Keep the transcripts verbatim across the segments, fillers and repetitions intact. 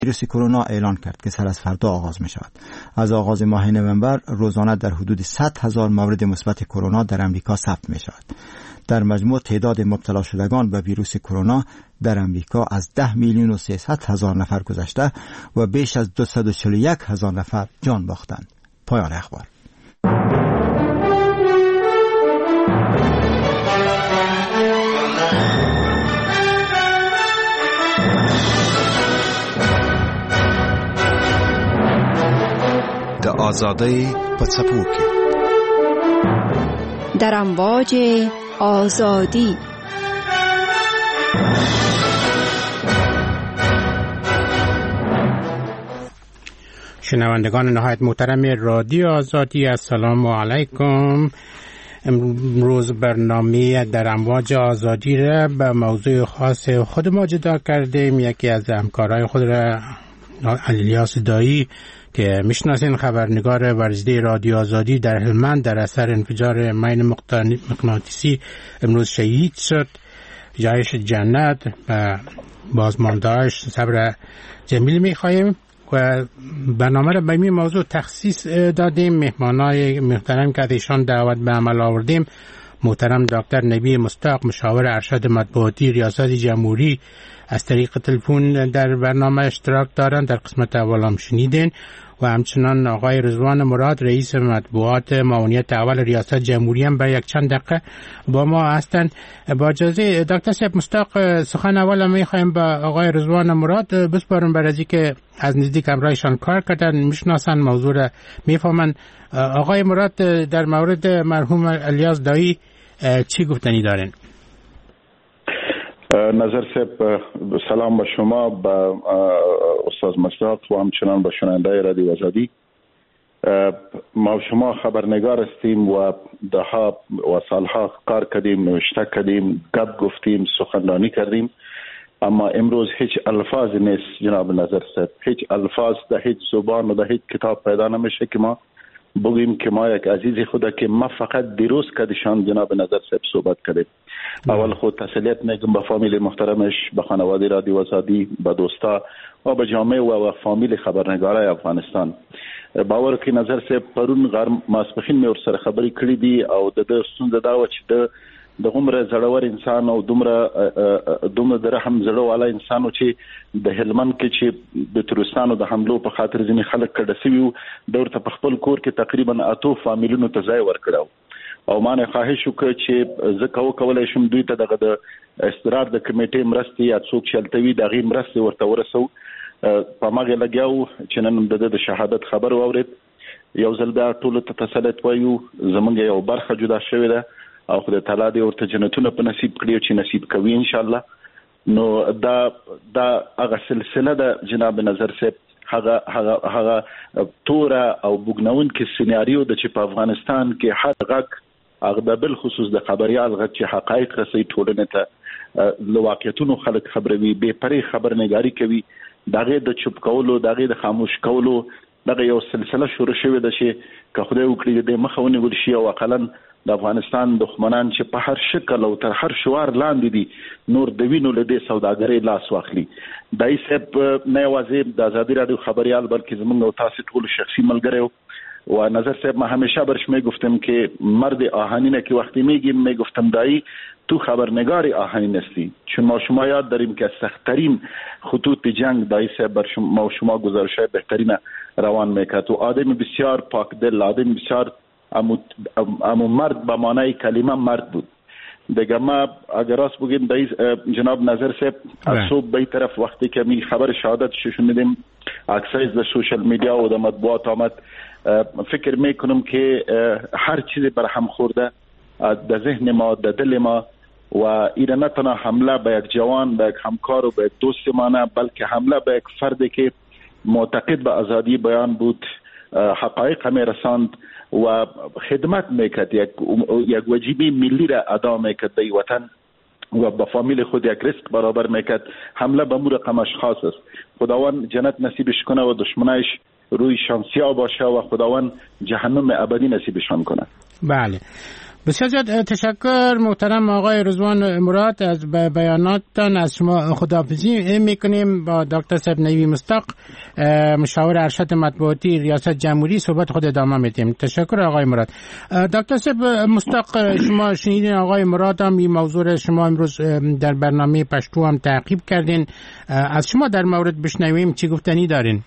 ویروس کرونا اعلان کرد که سر از فردا آغاز می شود. از آغاز ماه نوامبر روزانه در حدود صد هزار مورد مثبت کرونا در امریکا ثبت می شود. در مجموع تعداد مبتلا شدگان به ویروس کرونا در امریکا از ده میلیون و سیصد هزار نفر گذشته و بیش از دویست و چهل و یک هزار نفر جان باختند. پایان اخبار. د آزادی په څپو کې در امواج آزادی. شنوندگان نهایت محترم رادیو آزادی، السلام علیکم. امروز برنامه در امواج آزادی را به موضوع خاص خود ما جدا کردیم. یکی از همکارای خود را الیاس دایی که میشناسین، خبرنگار ورزیده رادیو آزادی در هلمند، در اثر انفجار مین مغناطیسی امروز شهید شد. جایش جنت و بازماندهاش صبر جمیل میخواییم و برنامه را به این موضوع تخصیص دادیم. مهمانای محترم که ایشان دعوت به عمل آوردیم، محترم دکتر نبی مستاق، مشاور ارشد مطبوعاتی ریاست جمهوری، از طریق تلفن در برنامه اشتراک دارند، در قسمت اول هم شنیدین. و همچنان آقای رضوان مراد، رئیس مطبوعات معاونیت اول ریاست جمهوری، هم به یک چند دقیقه با ما هستند. با اجازه دکتر صاحب مستاق، سخن اول میخوایم با آقای رضوان مراد بسپارم، برای از که از نزدیک همراهشان کار کردن، میشناسن، موضوع را میفهمن. آقای مراد، در مورد مرحوم الیاس دایی چی گفتنی دارین؟ نظر صاحب، سلام به شما، به استاد مصداق و همچنان به شنونده رادیو آزادی. ما شما خبرنگار هستیم و دهها و سالها کار کردیم، نوشته کردیم، گپ گفتیم، سخنرانی کردیم، اما امروز هیچ الفاظ نیست جناب نظر صاحب، هیچ الفاظ در هیچ زبان و در هیچ کتاب پیدا نمیشه که ما بگیم که ما یک عزیز خدا که ما فقط دیروز کدیشان جناب نظر صاحب صحبت کردیم. اول خود تسلیت میگم به فامیل محترمش، به خانواده رادیو آزادی، به دوستا و به جامعه و فامیل خبرنگارای افغانستان. باور کې نظر صاحب پرون غر ماسپخین مې ورسره خبرې کړې دي او د د ستونزه دا و چې د د عمر زړور انسان او دومره دومره د رحم زړه والا انسان چې د هلمند کې چې د تروریستانو د حملو په خاطر ځینې خلک کډه شوي د ورته په خپل کور کې تقریبا اتو فامیلونو ته ځای ورکړو او ما نه خواهش وکړ چې زه کو کولای شم دوی ته دغه د استقرار د کمیټې مرستې یا څوک چلتوي دغه مرستې ورته ورسو. په ماګه لګیاو چې نن د شهادت خبر واورید. یو ځل بیا ټول ته تسلیت وایو، زمونږ یو برخه جدا شوې ده او خدای تعالی دې ورته جنتونه په نصیب کړي چې نصیب کوي ان شاء الله. نو دا دا هغه سلسله ده جناب نظر صاحب، هغه هغه هغه توره او بوګنون کې سیناریو د چې په افغانستان کې هر غږ هغه د بل خصوص د خبريال غږ چې حقایق رسي ټولنه ته لواقعیتونو خلک خبروي، به پرې خبرنګاری کوي، دغه د چوپ کولو، دغه د خاموش کولو دغه یو سلسله شروع شوې ده چې که خدای وکړي د مخاوني ورشي او اقلن د افغانستان دښمنان چې په هر شکل او تر هر شوار لاندې دي نور د وینو له دې سوداګرۍ لاس واخلي. دای صاحب نه یوازې د آزادی رادیو خبريال بلکې زموږ او تاسو ټول شخصي ملګری و نظر صاحب ما همیشه برش میگفتم که مرد آهنینه که وقتی میگیم میگفتم دایی تو خبرنگار آهنین هستی، چون ما شما یاد داریم که سخت‌ترین خطوط جنگ دایی صاحب بر شما ما شما گزارش‌های بهترین روان میکرد و آدم بسیار پاک دل، آدم بسیار امو, امو مرد به معنای کلمه مرد بود دیگه. ما اگر راست بگیم دایی جناب نظر صاحب از صبح به طرف وقتی که می خبر شهادت شنیدیم عکسای از سوشال میدیا و د مطبوعات آمد، فکر میکنم که هر چیزی بر هم خورده در ذهن ما، در دل ما و این نه تنها حمله به یک جوان، به یک همکار و به یک دوست ما نه، بلکه حمله به یک فردی که معتقد به آزادی بیان بود، حقایق همه رساند و خدمت میکرد، یک یک واجبی ملی را ادا میکرد به وطن و با فامیل خود یک رزق برابر میکرد. حمله به مور رقم اشخاص است. خداوند جنت نصیبش کنه و دشمنایش روی شانسیا باشه و خداوند جهنم ابدی نصیبشان کنه. بله، بسیار زیاد تشکر محترم آقای رضوان مراد از بیاناتتان. از شما خداحافظی میکنیم. با دکتر صاحب نوی مصداق مشاور ارشد مطبوعاتی ریاست جمهوری صحبت خود ادامه میدیم. تشکر آقای مراد. دکتر صاحب مصداق، شما شنیدین آقای مراد هم این موضوع شما امروز در برنامه پشتو هم تعقیب کردین. از شما در مورد بشنویم چی گفتنی دارین؟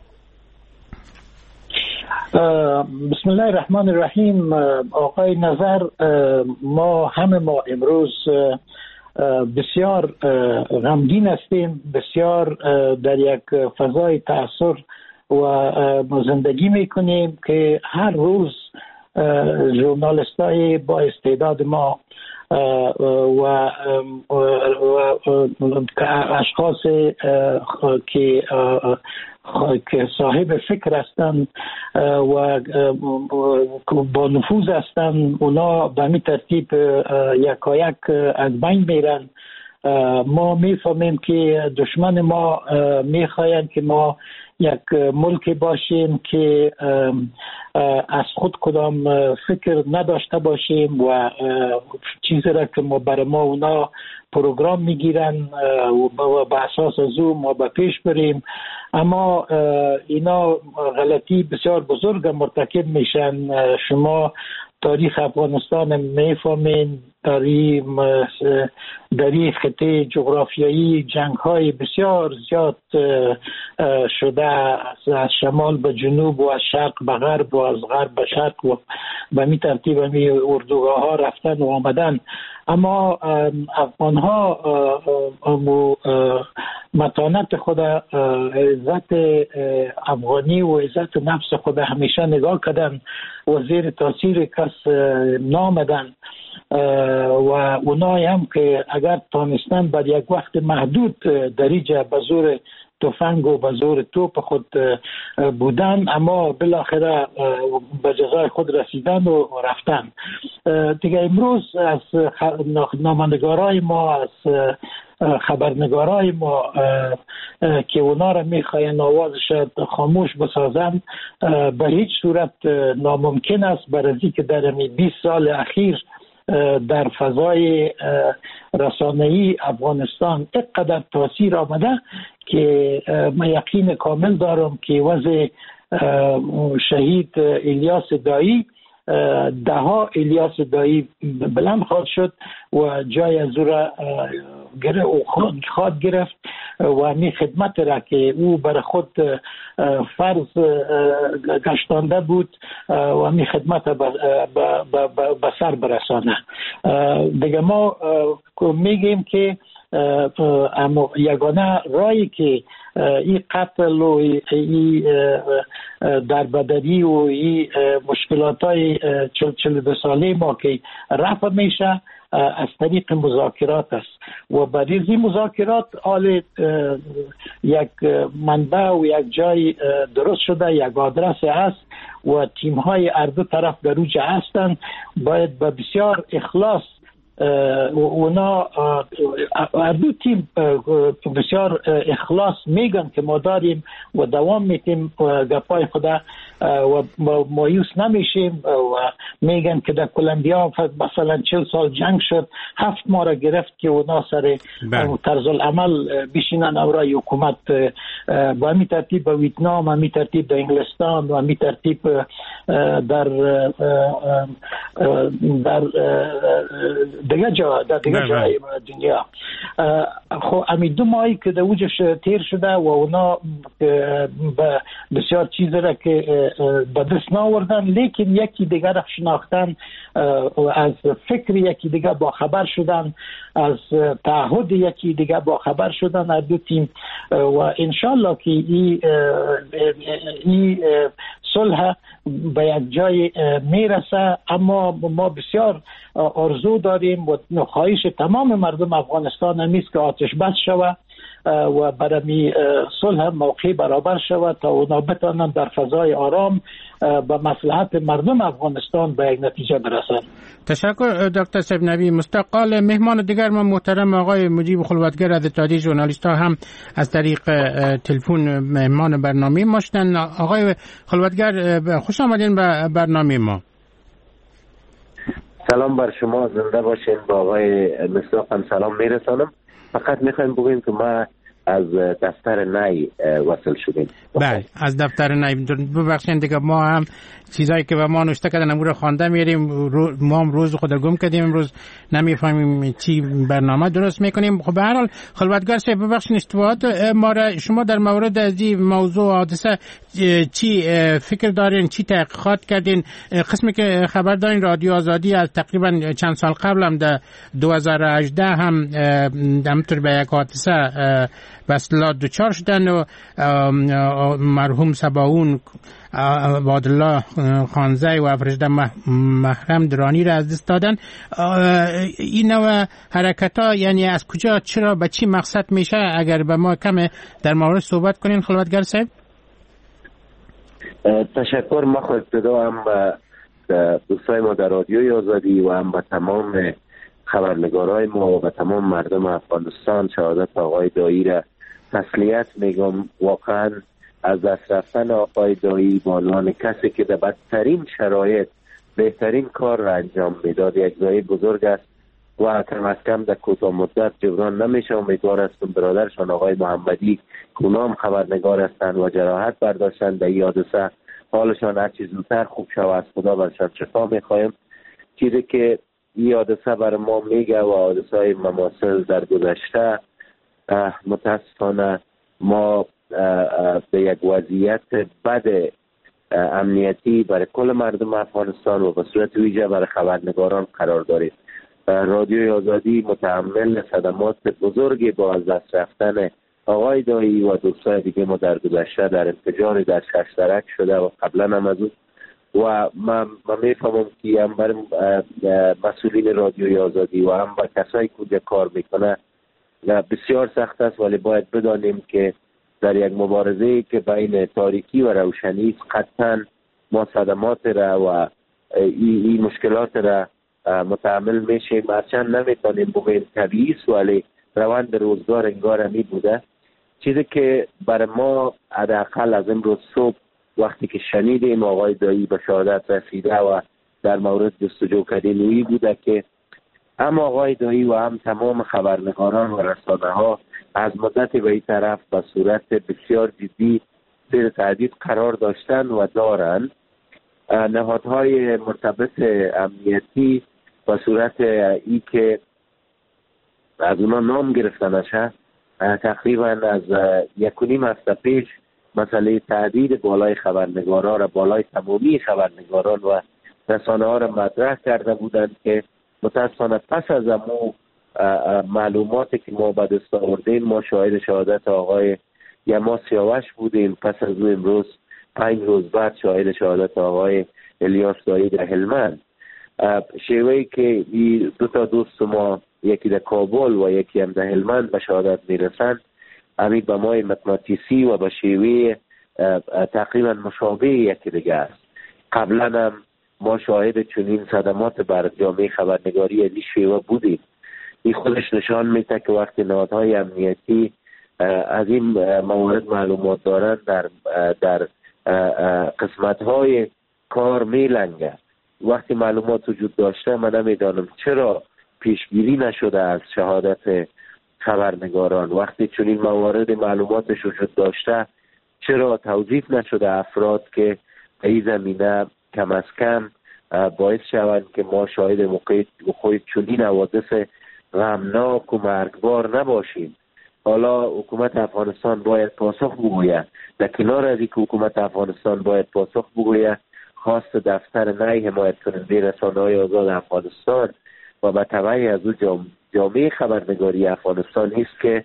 بسم الله الرحمن الرحیم. آقای نظر، ما همه ما امروز بسیار غمگین هستیم، بسیار در یک فضای تأثیر و زندگی میکنیم که هر روز ژورنالیستای با استعداد ما و اشخاص که که صاحب فکر هستند و با نفوذ هستند، اونا به می ترتیب یکایک از بین میرن. ما میفهمیم که دشمن ما میخواهند که ما یک ملک باشیم که از خود کدام فکر نداشته باشیم و چیزی را که ما برای ما اونا پروگرام میگیرن و به اساس از او ما به پیش بریم. اما اینا غلطی بسیار بزرگ مرتکب میشن. شما تاریخ افغانستان میفهمین، تاریخ در این خطه جغرافیایی جنگ های بسیار زیاد شده، از شمال به جنوب و از شرق به غرب و از غرب به شرق و به می ترتیب می اردوگاه ها رفتن و آمدن. اما افغان ها متانت خود، عزت افغانی و عزت نفس خود همیشه نگاه کردن و زیر تاثیر کس نامدن و اونایی هم که اگر تانستن بر یک وقت محدود دریجه به زور تفنگ و به زور توپ خود بودن، اما بالاخره به جزای خود رسیدن و رفتن. دیگه امروز از نامه‌نگارای ما، از خبرنگارای ما که اونا را میخواین آوازش خاموش بسازن، به هیچ صورت ناممکن است، برای که در بیست سال اخیر در فضای رسانه‌ای افغانستان اینقدر تاثیر آمده که من یقین کامل دارم که وضع شهید الیاس دایی، ده ها الیاس دایی بلند خواهد شد و جای از او را خواهد گرفت و می خدمت را که او برای خود فرض گشتانده بود و می خدمت به سر برسانه. دیگه ما میگیم که اما یگانه رایی که این قتل و این دربدری و این مشکلات های چل چل دو ساله ما که رفع میشه از طریق مذاکرات است و برای این مذاکرات آل یک منبع و یک جای درست شده، یک آدرس است و تیم های هر دو طرف در اوج هستند. باید به بسیار اخلاص اونا هر دو تیم بسیار اخلاص میگن که ما داریم و دوام میتیم گپای خدا و مایوس نمیشیم و میگن که در کلمبیا مثلا چل سال جنگ شد، هفت ماه را گرفت که اونا سر طرز العمل بشینن اورای حکومت. با می ترتیب به ویتنام، و می ترتیب به انگلستان، و می ترتیب در در دیگه جا در دیگه جای دنیا. خب امی دو ماهی که در اوجش تیر شده و اونا بسیار چیز را که به دست ناوردن، لیکن یکی دیگر را شناختن، از فکر یکی دیگر با خبر شدن، از تعهد یکی دیگر با خبر شدن هر دو تیم و انشالله که این ای صلح به یک جای میرسه. اما ما بسیار آرزو داریم و خواهش تمام مردم افغانستان همیست که آتش بس شود و برای صلح موقع برابر شود تا اونا بتانن در فضای آرام به مصلحت مردم افغانستان به یک نتیجه برسن. تشکر دکتر صاحب نوی مصداق. مهمان دیگر ما محترم آقای مجیب خلوتگر از اتحادیه ژورنالیست‌ها هم از طریق تلفن مهمان برنامه ما شدن. آقای خلوتگر خوش آمدین به برنامه ما. سلام بر شما، زنده باشین. با آقای مصداق هم سلام میرسانم. فقط میخوایم بگویم که ما از دفتر نی وصل شدیم. بله، از دفتر نی. ببخشید دیگه ما هم چیزایی که به ما نوشته کردن امور خوانده میریم، رو ما هم روز خود گم کردیم، امروز نمیفهمیم چی برنامه درست میکنیم. خب به هر حال خلوتگار صاحب ببخشید اشتباهات ما را شما در مورد از این موضوع حادثه چی فکر دارین، چی تحقیقات کردین؟ قسمی که خبر دارین رادیو آزادی از تقریبا چند سال قبل هم در دو هزار و هجده هم همطور به یک حادثه به اصطلاح دوچار شدن و مرحوم سباون عبادالله خانزی و افرشده محرم درانی را از دست دادن. این نوع حرکت ها یعنی از کجا، چرا، به چی مقصد میشه؟ اگر به ما کم در مورد صحبت کنین خلوتگر صاحب. تشکر. ما خود ابتدا هم به دوستای ما در رادیوی آزادی و هم به تمام خبرنگارای ما و به تمام مردم افغانستان شهادت آقای دایی را تسلیت میگم. واقعا از دست رفتن آقای دایی به عنوان کسی که در بدترین شرایط بهترین کار را انجام میداد یک ضایع بزرگ است و کم از کم در کوتاه مدت جبران نمیشه. امیدوار هستم برادرشان آقای محمدی کنام خبرنگار هستند و جراحت برداشتند در این حادثه، حالشان هر چیز زودتر خوب شود. از خدا برشان شفا میخوایم. چیزی که این حادثه بر ما میگه و حادثه های مماثل در گذشته، متاسفانه ما به یک وضعیت بد امنیتی برای کل مردم افغانستان و به صورت ویژه برای خبرنگاران قرار داریم. رادیوی آزادی متحمل صدمات بزرگی با از دست رفتن آقای دایی و دوستای دیگه ما در گذشته در انفجار در ششترک شده و قبلا هم از و من میفهمم که هم برای مسئولین رادیوی آزادی و هم با کسایی که کار میکنه بسیار سخت است، ولی باید بدانیم که در یک مبارزه که بین تاریکی و روشنی است قطعا ما صدمات را و این ای مشکلات را متحمل میشیم. هرچند نمیتونیم بگوییم طبیعی است، ولی روند روزگار انگار همی بوده. چیزی که برای ما حداقل از امروز صبح وقتی که شنیدیم آقای دایی به شهادت رسیده و در مورد جستجو کردن اویی بوده که هم آقای دایی و هم تمام خبرنگاران و رسانه ها از مدت به این طرف به صورت بسیار جدی زیر تهدید قرار داشتن و دارن. نهادهای مرتبط امنیتی به صورت ای که از اونا نام گرفتنشه تقریبا از یک و نیم هفته پیش مسئله تهدید بالای خبرنگاران و بالای تمامی خبرنگاران و رسانه ها را مطرح کرده بودند که متاسفانه پس از امو معلوماتی که ما به دست آوردیم ما شاهد شهادت آقای یما سیاوش بودیم. پس از او امروز پنج روز بعد شاهد شهادت آقای الیاس دایی در هلمند. شیوهی که دو تا دوست ما یکی در کابل و یکی هم در هلمند به شهادت میرسند همین به ما مغناطیسی و به شیوه تقریبا مشابه یکی دیگه است. قبلا هم ما شاهد چنین صدمات بر جامعه خبرنگاری این شیوه بودیم. این خودش نشان میده که وقتی نهادهای امنیتی از این موارد معلومات دارند در در قسمت‌های کار میلنگه. وقتی معلومات وجود داشته من نمیدانم چرا پیشگیری نشده از شهادت خبرنگاران. وقتی چنین موارد معلوماتش وجود داشته چرا توظیف نشده افراد که به این زمینه کم از کم باعث شوند که ما شاهد موقع خود چنین حوادث غمناک و مرگبار نباشیم. حالا حکومت افغانستان باید پاسخ بگوید. در کنار از اینکه حکومت افغانستان باید پاسخ بگوید، خواست دفتر نی حمایت کننده رسانه‌های آزاد افغانستان و به تبعی از او جامعه خبرنگاری افغانستان است که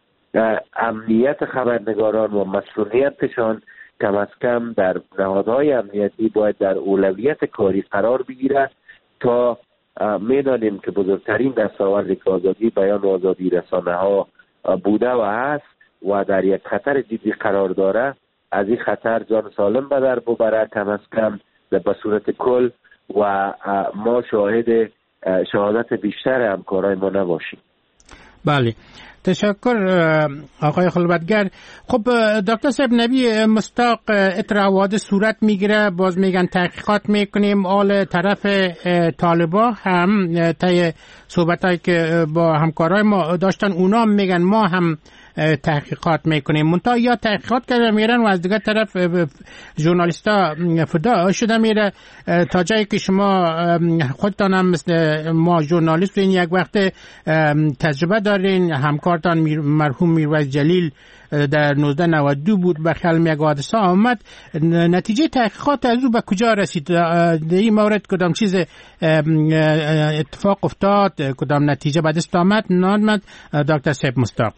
امنیت خبرنگاران و مسئولیتشان کم از کم در نهادهای امنیتی باید در اولویت کاری قرار بگیرد تا میدانیم که بزرگترین دستاورد که آزادی بیان و آزادی رسانه ها بوده و هست و در یک خطر جدی قرار داره، از این خطر جان سالم به در ببره کم از کم به صورت کل و ما شاهد شهادت بیشتر همکارای ما نباشیم. بله، تشکر آقای خلوتگر. خب دکتر صاحب نبی مستاق اتراواد صورت میگیره، باز میگن تحقیقات میکنیم. آل طرف طالبا هم طی صحبتایی که با همکارای ما داشتن اونا میگن ما هم تحقیقات میکنیم، منتها یا تحقیقات کرده میرن و از دیگه طرف ژورنالیستا فدا شده میره. تا جایی که شما خودتان هم مثل ما ژورنالیست یک وقت تجربه دارین، همکارتان مرحوم میرویس جلیل در نوزده نود و دو بود به خلم یک حادثه آمد. نتیجه تحقیقات از او به کجا رسید؟ در این مورد کدام چیز اتفاق افتاد؟ کدام نتیجه به دست آمد نامد؟ دکتر صاحب مستاق.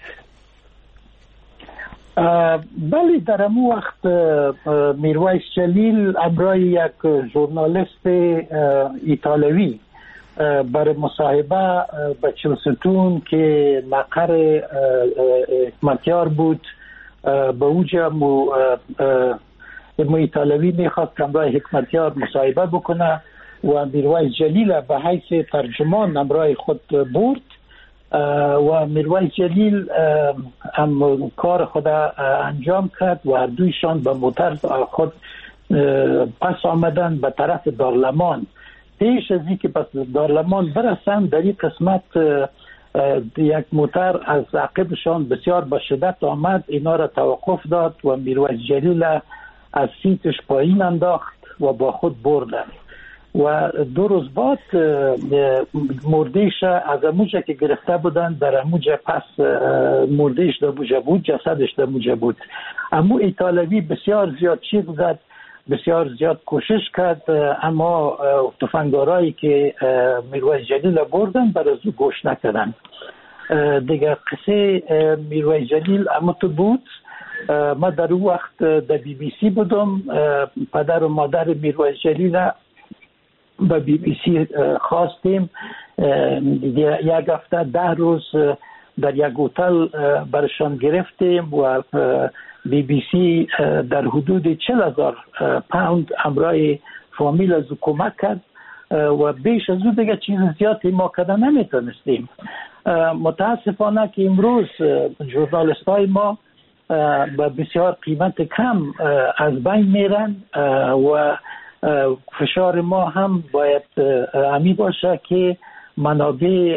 بله، در امو وقت میرویس جلیل همراه یک ژورنالیست ایتالوی برای مصاحبه به چلستون که مقر حکمتیار بود به اوجا مو ایتالوی میخواست که همراه حکمتیار مصاحبه بکنه و میرویس جلیل به حیث ترجمان همراه خود برد و میرویس جلیل هم کار خود انجام کرد و هر دویشان به موتر خود پس آمدن به طرف دارلمان. پیش از اینکه پس دارلمان برسن در این قسمت یک موتر از عقبشان بسیار به شدت آمد، اینا را توقف داد و میرویس جلیل از سیتش پایین انداخت و با خود بردن و دو روز بعد مردیش از اموجه که گرفته بودن در اموجه پس مردیش در موجه بود، جسدش در موجه بود. امو ایتالوی بسیار زیاد چیز زد، بسیار زیاد کوشش کرد، اما تفنگدارایی که میرویس جلیل بردن بر از او گوش نکردن. دیگه قصه میرویس جلیل اما تو بود. ما در اون وقت در بی بی سی بودم، پدر و مادر میرویس جلیل به بی بی سی خواستیم. یک هفته ده روز در یک هتل برشان گرفتیم و بی بی سی در حدود چهل هزار پوند همراه فامیل از کمک کرد و بیش از او دیگه چیز زیادی ما کردن نمیتونستیم. متاسفانه که امروز ژورنالیست های ما با بسیار قیمت کم از بین میرن و فشار ما هم باید همی باشه که منابع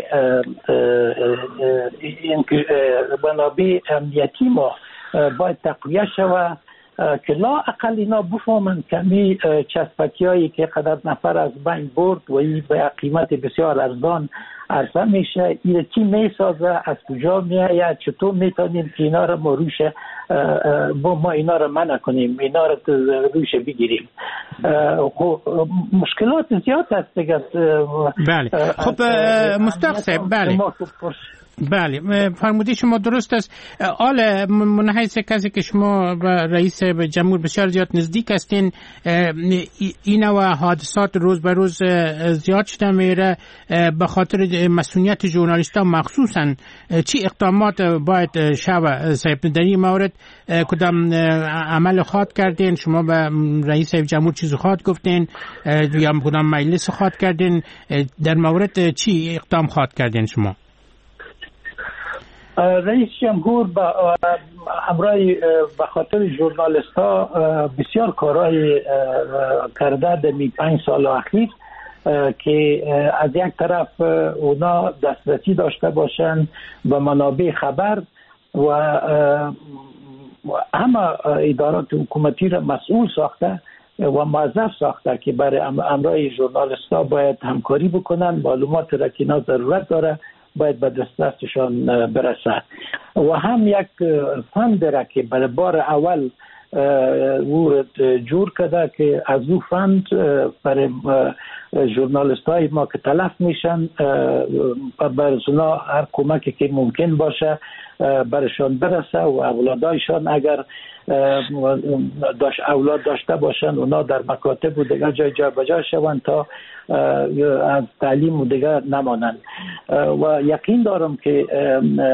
منابع امنیتی ما باید تقویه شود که لا اقل اینا بفهمن کمی چسبکی هایی که قدر نفر از بین برد و این به قیمت بسیار ارزان عرضه میشه، این چی میسازه، از کجا میآید، چطور میتونیم که اینا رو ما روش با ما اینا رو منع کنیم، اینا رو روش بگیریم. مشکلات زیاد هست دیگه. بله خب مستاق صاحب، بله بله فرمودی شما درست است. آل منحیث کسی که شما و رئیس جمهور بسیار زیاد نزدیک هستین، این و حادثات روز به روز زیاد شده میره. به خاطر مسئولیت ژورنالیستا مخصوصا چی اقدامات باید شود صاحب در این مورد؟ کدام عمل خواهد کردین؟ شما به رئیس جمهور چیز خواهد گفتین یا کدام مجلس خواهد کردین؟ در مورد چی اقدام خواهد کردین شما؟ رئیس جمهور با همراه به خاطر ژورنالیست ها بسیار کارهای کرده در می پنج سال اخیر که از یک طرف اونا دسترسی داشته باشن به منابع خبر و همه ادارات حکومتی را مسئول ساخته و موظف ساخته که برای همراه ژورنالیست ها باید همکاری بکنن، معلومات را که اینا ضرورت داره باید به دسترسشان برسد و هم یک فند را که برای بار اول ورد جور کرده که از او فند برای ژورنالیست های ما که تلف میشن برای اونا هر کمکی که ممکن باشه برشان برسه و اولادایشان اگر داشت اولاد داشته باشن اونا در مکاتب و دیگر جای جا بجا شوند تا از تعلیم و دیگر نمانند. و یقین دارم که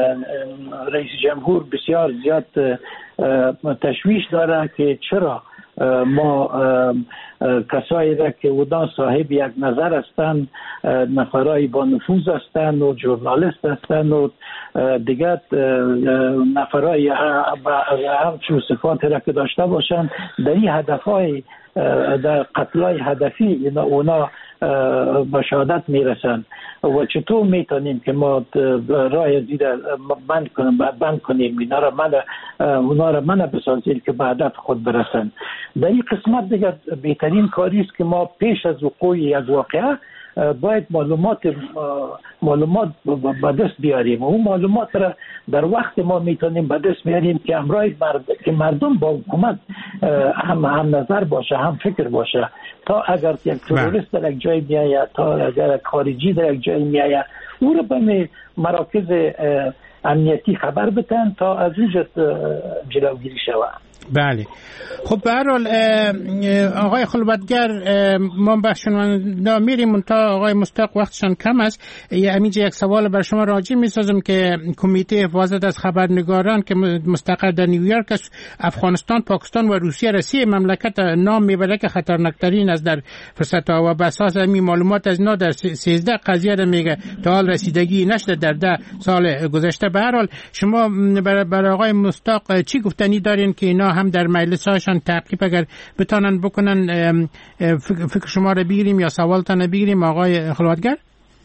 رئیس جمهور بسیار زیاد تشویش داره که چرا ما کسایی را که اونا صاحب یک نظر هستند، نفرای با نفوذ هستند و ژورنالیست هستند و دیگر نفرای همچون صفات را که داشته باشند در این هدفهای در قتلای هدفی اونا به شهادت میرسند. و چطور میتونیم که ما راه زیر بند کنیم بند کنیم اینا را من اونا را من بسازیم که به هدف خود برسند. در این قسمت دیگه بهترین کاری است که ما پیش از وقوع یک واقعه باید معلومات معلومات به دست بیاریم و اون معلومات را در وقت ما میتونیم به دست بیاریم که امرای مرد... که مردم با حکومت هم هم نظر باشه، هم فکر باشه، تا اگر یک تروریست در یک جای میآید، تا اگر خارجی در یک جای میآید، او را به مراکز امنیتی خبر بدن تا از اینجا جلوگیری شود. بله. خب به هر حال آقای خلوتگر، ما بخشنده میریم تا آقای مصداق وقتشان کم است. همینجا یک سوال بر شما راجع میسازم که کمیته حفاظت از خبرنگاران که مستقر در نیویورک است، افغانستان، پاکستان و روسیه رسی مملکت نام میبره که خطرناکترین از در فرصت ها و به اساس همین معلومات از اینا در سیزده قضیه را میگه تا حال رسیدگی نشده در ده سال گذشته. به هر حال شما برای آقای مصداق چی گفتنی دارین که اینا هم در مجلس هاشان تعقیب اگر بتانن بکنن؟ فکر شما رو بگیریم یا سوالتان رو بگیریم آقای خلوتگر؟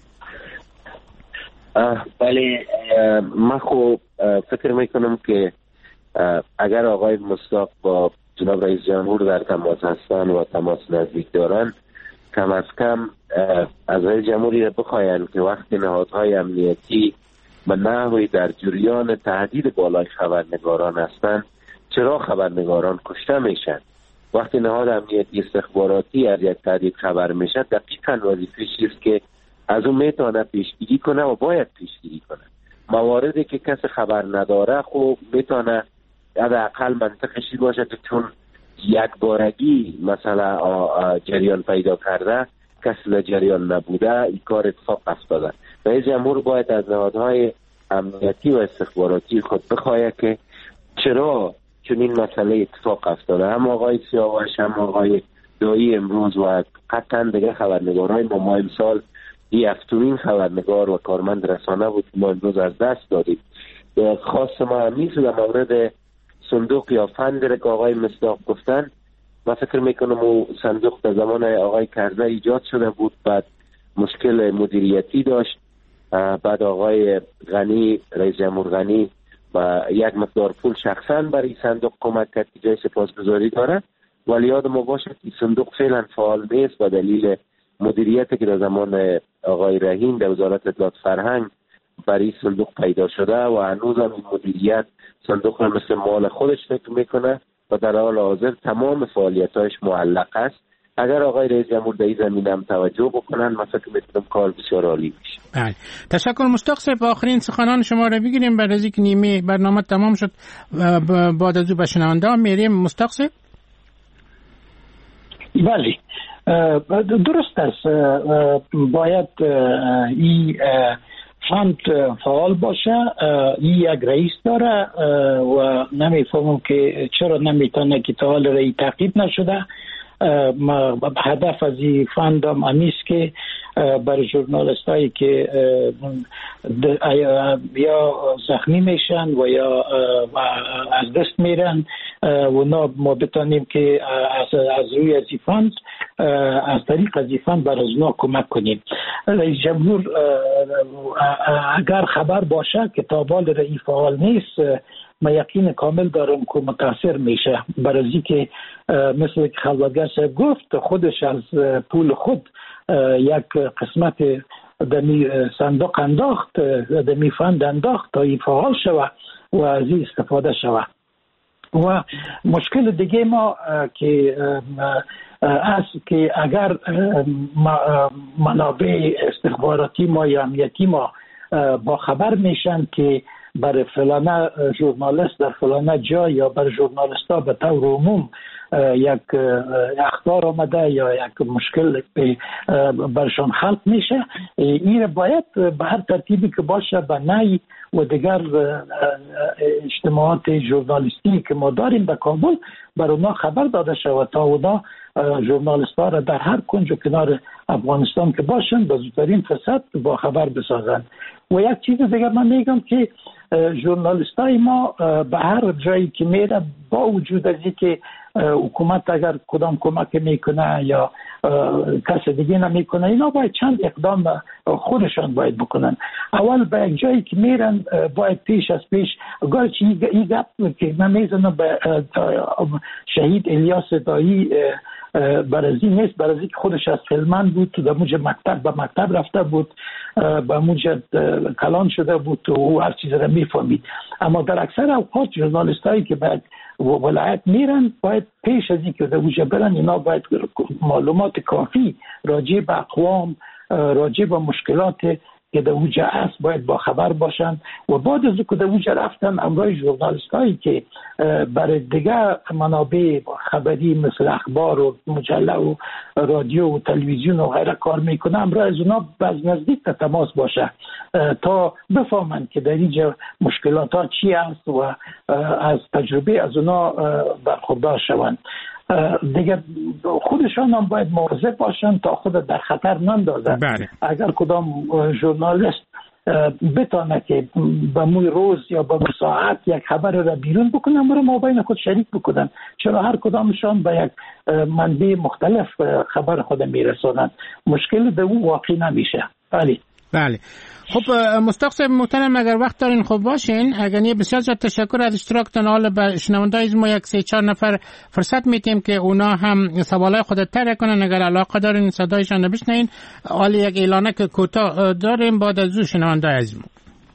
بله، من خوب فکر میکنم که اگر آقای مصداق با جناب رئیس جمهور در تماس هستن و تماس نزدیک دارن، کم از کم از رئیس جمهوری را بخواین که وقتی نهادهای امنیتی به نحوی در جریان تهدید بالای خبرنگاران هستند، چرا خبرنگاران کشته میشن؟ وقتی نهاد امنیتی استخباراتی از یک تهدید خبر میشه، دقیقاً وظیفه‌اش است که از اون میتونه پیشگیری کنه و باید پیشگیری کنه. مواردی که کسی خبر نداره خب میتونه حداقل منطقشی باشه که چون یک بارگی مثلا جریان پیدا کرده، کسی در جریان نبوده، این کار اتفاق افتاده. رئیس جمهور باید از نهادهای امنیتی و استخباراتی خود بخواهد که چرا چون این مسئله اتفاق افتاده. هم آقای سیاوش، هم آقای دایی امروز و قطعا دیگه خبرنگارهای ما ما امسال این هفتمین خبرنگار و کارمند رسانه بود ما امروز از دست دادیم. خاص ما همیشه در مورد صندوق یا فند که آقای مصداق گفتن، من فکر میکنم او صندوق در زمان آقای کرزی ایجاد شده بود، بعد مشکل مدیریتی داشت، بعد آقای غنی، رئیس جمهور غنی و یک مقدار پول شخصا برای صندوق کمک کرد که جای سپاسگزاری داره، ولی یاد ما باشه که صندوق فعلا فعال نیست و دلیل مدیریتی که در زمان آقای رحیم در وزارت اطلاعات فرهنگ برای صندوق پیدا شده و هنوز هم این مدیریت صندوق رو مثل مال خودش فکر میکنه و در حال حاضر تمام فعالیتایش معلق است. اگر آقای رئیس جمهور در این زمینه هم توجه بکنن، من فکر میکنم کار بسیار عالی میشه. بله، تشکر. مصداق صاحب، آخرین سخنان شما رو بگیریم بعد از اینکه نیمه برنامه تمام شد. بعد از او به شنونده ها میریم. مصداق صاحب. بله، درست است. باید این فند فعال باشه. این یک رئیس داره و نمیفهمم که چرا نمیتونه که تا حال رئی تعقیب نشده. هدف از این فند هم امیست که برای ژورنالیست هایی که یا زخمی میشن و یا از دست میرن و ما بتانیم که از, از روی از این فند از طریق از این فند برای اونا کمک کنیم. رئیس جمهور اگر خبر باشه که تا بال رئی فعال نیست، ما یقین کامل دارم که متاثر میشه، برای اینکه مثل که خلوتگر صاحب گفت خودش از پول خود یک قسمت دمی صندوق انداخت، دمی فند انداخت تا این فعال شود و از این استفاده شود. و مشکل دیگه ما که است که اگر منابع استخباراتی ما یا امنیتی ما با خبر میشن که برای فلانه ژورنالیست در فلانه جا یا برای ژورنالیستا به طور عموم یک اخطار آمده یا یک مشکل برشان خلق میشه، این باید به هر ترتیبی که باشه به نهی و دیگر اجتماعات ژورنالیستی که ما داریم به کابل بر اونا خبر داده شود تا اونا ژورنالیست ها را در هر کنج و کنار افغانستان که باشند به زودترین فرصت با خبر بسازند. و یک چیز دیگر من میگم که ژورنالیست های ما به هر جایی که میره با وجود از اینکه حکومت اگر کدام کمک میکنه یا کس دیگه نمیکنه، اینا باید چند اقدام خودشان باید بکنن. اول به یک جایی که میرن باید پیش از پیش گرچه این گپ که من میزنم به شهید الیاس دایی برازی نیست، برازی که خودش از فیلمن بود، در موجه مکتب به مکتب رفته بود، به موجه کلان شده بود و هر چیز را میفهمید. اما در اکثر اوقات ژورنالیست هایی که باید ولایت میرن باید پیش از این که در موجه برن اینا باید معلومات کافی راجع به اقوام، راجع به مشکلات که در اونجا هست باید با خبر باشن و بعد از که در اونجا رفتن امرای ژورنالیست هایی که برای دیگه منابع خبری مثل اخبار و مجله و رادیو و تلویزیون و غیره کار میکنه، امرای از اونا باز نزدیک تا تماس باشه تا بفهمن که در اینجا مشکلات ها چی هست و از تجربه از اونا برخوردار شوند. دیگه خودشان هم باید مواظب باشن تا خود در خطر نندازن. بله. اگر کدام ژورنالیست بتانه که به موی روز یا به موی ساعت یک خبر را بیرون بکنن، برای ما بین خود شریک بکنن، چرا هر کدامشان به یک منبع مختلف خبر خود میرسونن، مشکل به اون واقع نمیشه. بله بله. خب مصداق صاحب محترم، اگر وقت دارین خب باشین، اگر نه بسیار زیاد تشکر از اشتراکتان. حالا به شنوندای ما یک سه چهار نفر فرصت میتیم که اونا هم سوالای خود طرح کنن، اگر علاقه دارین صدایشان رو بشنوین. حالا یک اعلانه که کوتاه داریم بعد از او شنوندای از ما.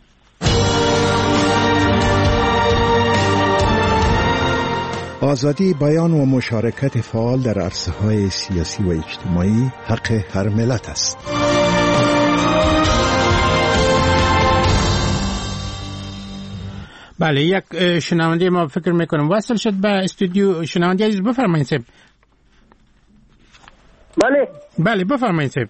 آزادی بیان و مشارکت فعال در عرصه‌های سیاسی و اجتماعی حق هر ملت است. بله، یک شنونده ما فکر میکنم وصل شد به استودیو. شنونده عزیز بفرمایید صاحب. بله بله بفرمایید صاحب.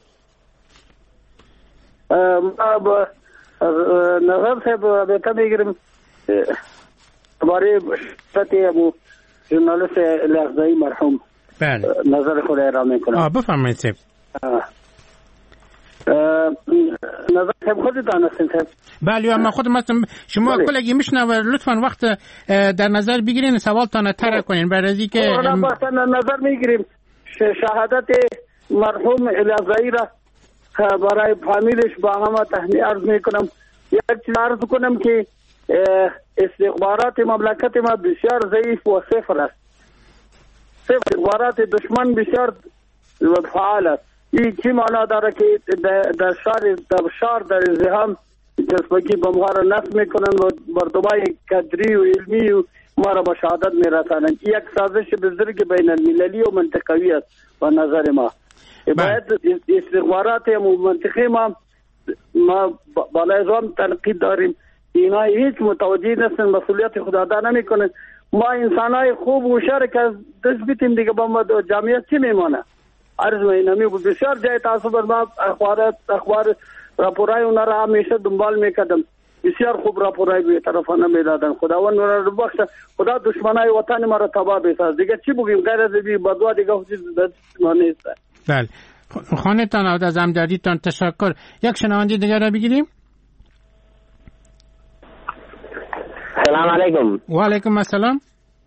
ما نظر صاحب بهتا میگیرم برای شخصیت ابو ژورنالیست الیاس مرحوم. بله نظر خود را میکنم. آه بفرمایید صاحب. نظر صاحب خودتان هستین صاحب؟ بله اما خود مثلا شما کلگی میشنوه لطفا وقت در نظر بگیرین سوالتان طرح کنین برای از اینکه نظر میگیریم. شهادت مرحوم الیاس را برای فامیلش با همه تهنیت عرض میکنم. یک چیز عرض کنم که استخبارات مملکت ما بسیار ضعیف و صفر است. صفر. استخبارات دشمن بسیار فعال است. این چی معنا داره که در شهر در شهر در ازدحام جسمکی بمها را نصب میکنن و مردمای کدری و علمی و ما را به شهادت میرسانند. یک سازش بزرگ بین المللی و منطقوی است به نظر ما. باید استخبارات منطقه ما ما بالای زام تنقید داریم. اینا هیچ متوجه نیستن، مسئولیت خود ادا نمیکنن. ما انسانای خوب و شر که دست بیتیم دیگه با ما جامعه چی میمانه؟ عرض مینمی بود بسیار جای تعصب ما اخبارات اخبار راپورای اونا را همیشه دنبال میکردم. بسیار خوب راپورای به طرفانه میدادن. خداوند اونا رو بخشه. خدا دشمنای وطن ما را تباه بساز. دیگه چی بگیم غیر از این بدوا دیگه چیز دست ما نیست. بله خانه‌تان و از همدردیتان تشکر. یک شنونده دیگر را بگیریم. سلام علیکم. و علیکم السلام.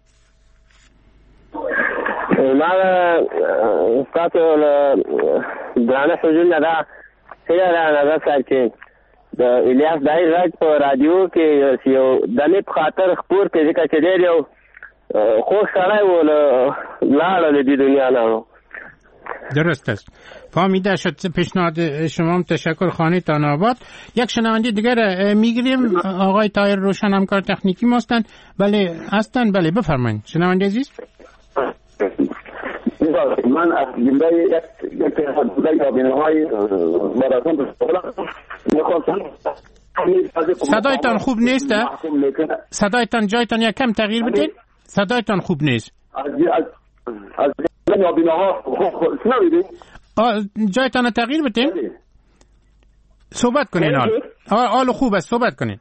ما تاسو درانه سوجل نه دا هیله را نظر سره چې د الیاس دای راج په رادیو کې یو دنه په خاطر خبر کې ځکه چې ډېر یو خو سره و لاړ د دنیا نه. درست است. فهمیده شد. پیشنهاد شما هم تشکر. خانه تان آباد. یک شنونده دیگر میگیریم. آقای طاهر روشن همکار تکنیکی ما هستند. بله هستند. بله بفرمایید شنونده عزیز. من از جنبه یک یک حدودی کابینه‌های مراسم صدایتان خوب نیست. صدایتان جایتان یک کم تغییر بدید. صدایتان خوب نیست. از نابیناها شنویدین؟ جایتان تغییر بتین؟ صحبت کنین حال حال خوب است، صحبت کنین.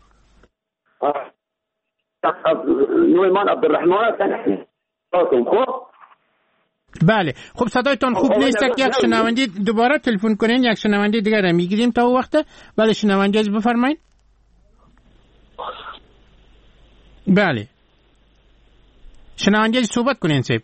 نویمان عبدالرحمن خب بله خب صدایتان خوب نیست. یک شنونده دوباره تلفن کنین، یک شنونده دیگر را میگیریم تا وقت. بله شنونده از بفرمایین. بله شنونده صحبت کنین سیب.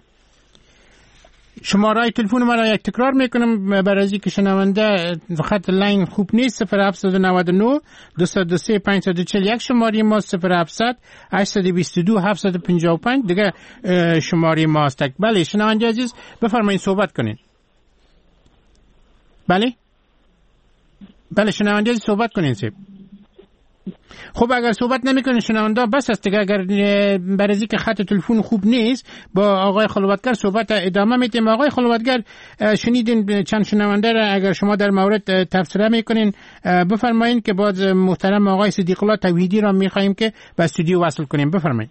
شماره تلفن ما را یک تکرار میکنم برای از اینکه شنونده خط لاین خوب نیست. صفر هفت نه نه دو صفر سه پنج چهار یک شماره ما، صفر هفت هشت دو دو هفت پنج پنج دیگه شماره ماست. بله شنونده عزیز بفرمایید صحبت کنین. بله بله شنونده عزیز صحبت کنین سیب. خب اگر صحبت نمیکنین شنونده بس است دیگه. اگر برای اینکه خط تلفن خوب نیست با آقای خلوتگر صحبت ادامه میدیم. آقای خلوتگر شنیدین چند شنونده را، اگر شما در مورد تفسیر میکنین بفرمایین که باز محترم آقای صدیق الله توحیدی را میخوایم که به استودیو وصل کنیم. بفرمایین.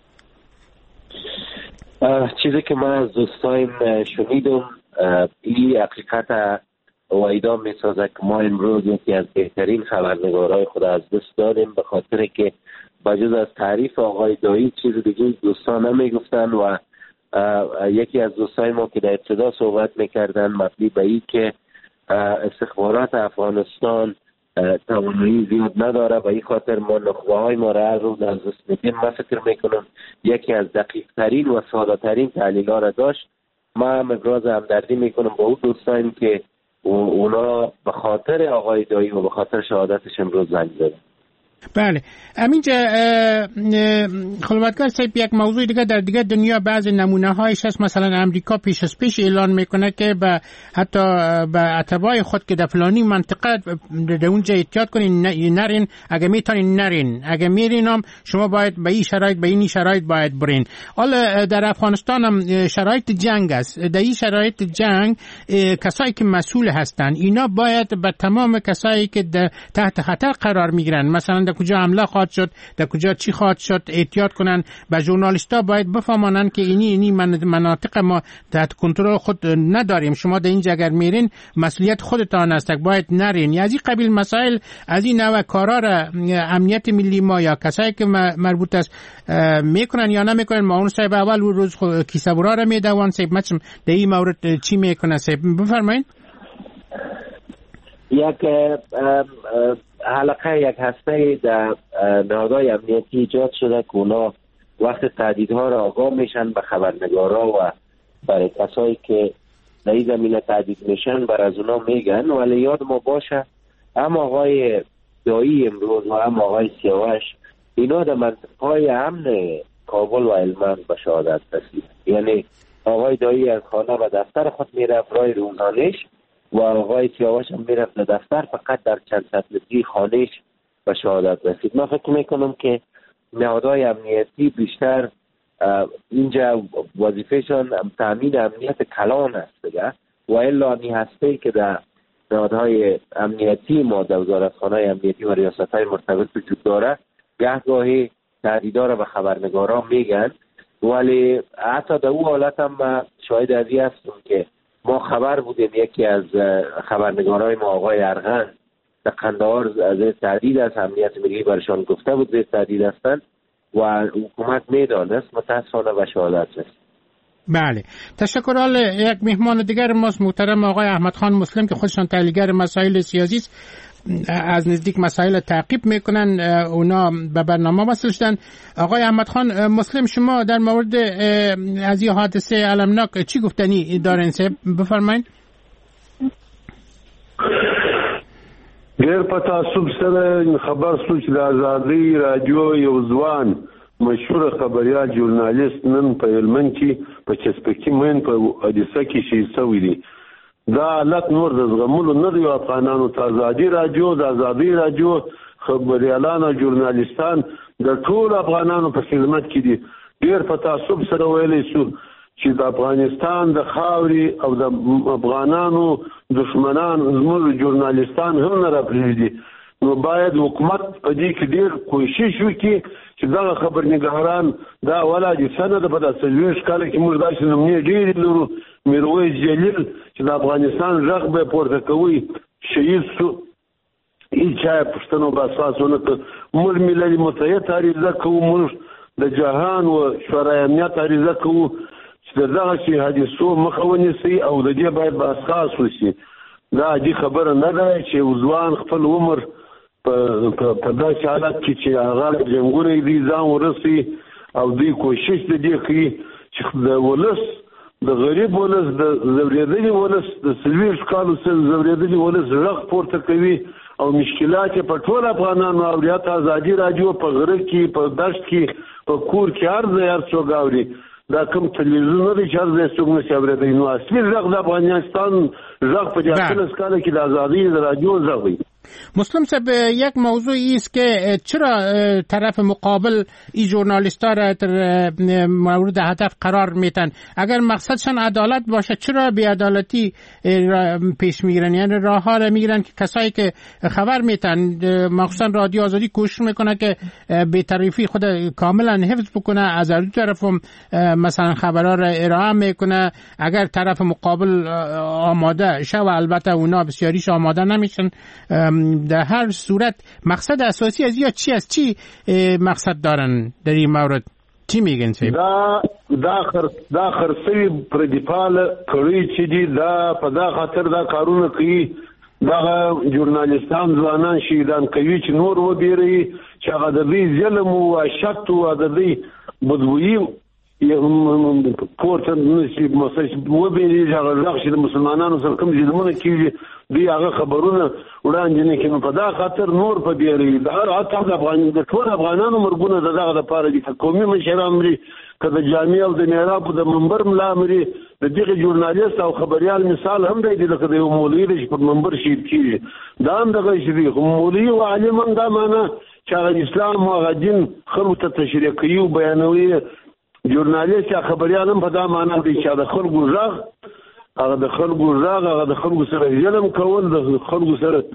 چیزی که من از دوستایم شنیدم این حقیقت وایدا می سازه که ما امروز یکی از بهترین خبرنگارای خود از دست داریم، به خاطر که بجز از تعریف آقای دایی چیز دیگه دوستان نمی گفتن و یکی از دوستای ما که در ابتدا صحبت میکردن مبنی به این که استخبارات افغانستان توانایی زیاد نداره، به این خاطر ما نخبه های ما را هر روز از دست میدیم. من فکر میکنم یکی از دقیق ترین و ساده ترین تحلیل ها را داشت. ما هم ابراز همدردی میکنم با اون دوستان که اونا به خاطر آقای دایی و به خاطر شهادتش امروز زنگ زدن. بله همینجا خلوتگر صاحب یک موضوع دیگه در دیگه دنیا بعضی نمونه هایش هست. مثلا امریکا پیش از پیش اعلان میکنه که به حتی به اتباع خود که در فلانی منطقه در اونجا احتیاط کنین نرین، اگه میتونین نرین، اگه میرین هم شما باید به این شرایط به این شرایط باید برین. حالا در افغانستان هم شرایط جنگ است. در این شرایط جنگ کسایی که مسئول هستن اینا باید به تمام کسایی که تحت خطر قرار میگیرن، مثلا در کجا حمله خواهد شد، در کجا چی خواهد شد، احتیاط کنن. و ژورنالیستا باید بفهمانن که اینی اینی مناطق ما تحت کنترل خود نداریم، شما در اینجا اگر میرین مسئولیت خودتان است، باید نرین. از این قبیل مسائل، از این نوع کارا را امنیت ملی ما یا کسایی که مربوط است میکنن یا نمیکنن. ما اون صاحب اول روز کیسه‌برا را میدوان صاحب مچم در این مورد چی میکنه صاحب بفرمایید. یک حلقه یک هسته در نهادهای امنیتی ایجاد شده که اونا وقت تهدیدها را آگاه میشن به خبرنگارا و برای کسایی که در این زمینه تهدید میشن بر از اونا میگن. ولی یاد ما باشه هم آقای دایی امروز و هم آقای سیاوش اینا در منطقه‌های امن کابل و هلمند به شهادت رسید. یعنی آقای دایی از خانه و دفتر خود میره برای روزانش و آقای سیاوش هم میرفت در دفتر، فقط در چند صد متری خانهش به شهادت رسید. من فکر میکنم که نهادهای امنیتی بیشتر اینجا وظیفهشان تامین امنیت کلان است دیگه، و الا می هسته که در نهادهای امنیتی ما در وزارتخانه‌های امنیتی و ریاست‌های مرتبط وجود داره گهگاهی تهدیدها را به خبرنگاران میگن. ولی حتی در اون حالت هم شاهد ازی هستم که ما خبر بودیم یکی از خبرنگارای ما آقای ارغن در قندهار از تهدید از امنیت ملی برشان گفته بود زیر تهدید هستند و حکومت میدانست، متاسفانه به شهادت رسید. بله تشکر. حال یک مهمان دیگر ماست محترم آقای احمد خان مسلم که خودشان تحلیلگر مسائل سیاسی است، از نزدیک مسائل تعقیب میکنن، اونا به برنامه وصل شدن. آقای احمد خان مسلم شما در مورد از این حادثه المناک چی گفتنی دارین صاحب بفرمایید. غیر په تعصب سره خبر شو چې د ازادي رادیو یو ځوان مشهور خبريال ژورنالیست نن په هلمند کې په چسپکي مین په حادثه کې شهید شوی دی. دا حالت نور د زغملو نه دی. افغانانو ته ازادي رادیو د ازادي رادیو خبريالان او ژورنالیستان د ټول افغانانو په خدمت کې دي. ډیر په تعصب سره ویلي شو چې د افغانستان د خاوري او د افغانانو دشمنان زموږ ژورنالیستان هم نه راپریږدي. نو باید حکومت په دې کې ډیر کوشش وکړي چې دا خبرنګاران دا ولادي سند په داسې ویش کال کې موږ داسې نمونه ډېر لرو میرویس جلیل چې د افغانستان رغ به پورته کوي شهید شو هیڅ پښتنو باساسونه موږ ملل متحد عریضه کوو موږ د جهان او شورای امنیت عریضه کوو چې دغه شي حادثو مخه ونیسي او د دې باید باساس وشي دا دې خبره نه ده چې ځوان خپل عمر په داسې حالت کې چې هغه جنګونه دي ځان ورسي او دوی کوشش دې کوي چې د ولس د غریب ولس د زوریدلي ولس د سلویش کالو سره زوریدلي ولس رغ پورته کوي او مشکلات په ټول افغانانو او ریاست ازادي راډیو په غره کې په دشت کې په کور کې هر ځای هر څو گاوري دا کوم تلویزیون نه چې هر ځای څوک نشي اورېدلی نو اصلي رغ د افغانستان رغ په جاتلس کال کې د ازادي راډیو رغ وي. مسلم صاحب یک موضوع است که چرا طرف مقابل این ژورنالیست ها را در مورد هدف قرار میتن؟ اگر مقصدشان عدالت باشه چرا بی‌عدالتی پیش میگیرن؟ یعنی راه ها را میگیرن که کسایی که خبر میتن مخصوصا رادیو آزادی کوشش میکنه که بی‌طرفی خود کاملا حفظ بکنه، از هر دو طرف مثلا خبرها را ارائه میکنه. اگر طرف مقابل آماده شه و البته اونا بسیاریش آماده نمیشن، در هر صورت مقصد اساسی از یا چی از چی مقصد دارن در این مورد؟ چی میگن صاحب؟ دا دا خر دا خرڅوي پردیپال کړی چې دی دا په دا خاطر دا کارونه کوي دا ژورنالیستان ځوانان شهیدان کوي چې نور و بیري چې هغه د دې ظلم او شت او د دې بدوی پورته نشي مسج و بیري هغه ځخ چې مسلمانانو سره کوم ظلمونه کوي دی هغه خبرونه وړاندې نه کوي. په دا خاطر نور په بیري د هر اته د افغان د ټول افغانانو مرګونه دغه لپاره دي قومي مشران مري کله جامع او د میراب د منبر ملا مري د دغه ژورنالیست او خبريال مثال هم دی لکه د مولوی چې په منبر شهید کیږي دا هم دغه شي مولوی او عالم هم دا معنا چې اسلام او دین خلکو ته تشریح کوي او بیانوي. ژورنالیست یا خبريال هم په دا معنا دی چې د خلکو ژغ هغه د خلکو ژغ هغه د خلکو سره ظلم کول د خلکو سره